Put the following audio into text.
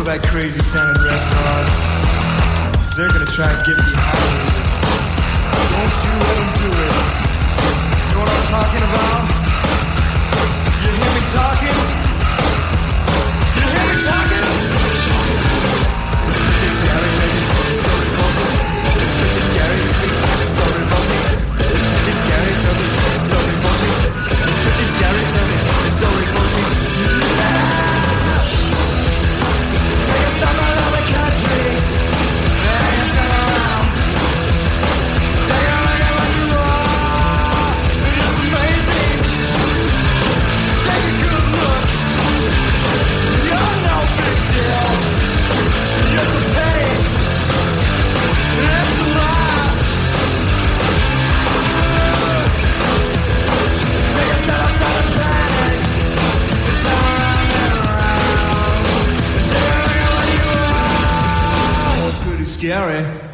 that crazy sounding restaurant. 'Cause they're gonna try and get me out. Don't you let them do it. You know what I'm talking about? You hear me talking? You hear me talking? It's pretty scary, baby. It's so revolting. It's pretty scary. It's so revolting. It's pretty scary, tell me. It's so revolting. It's pretty scary, tell me. It's so revolting. Take a stop out of the country. And turn around. Take a look at what you are. It's amazing. Take a good look. You're no big deal. You're so petty. It's a laugh. Take a step outside the planet. Turn around and around. Take a look at what you are. It's pretty scary.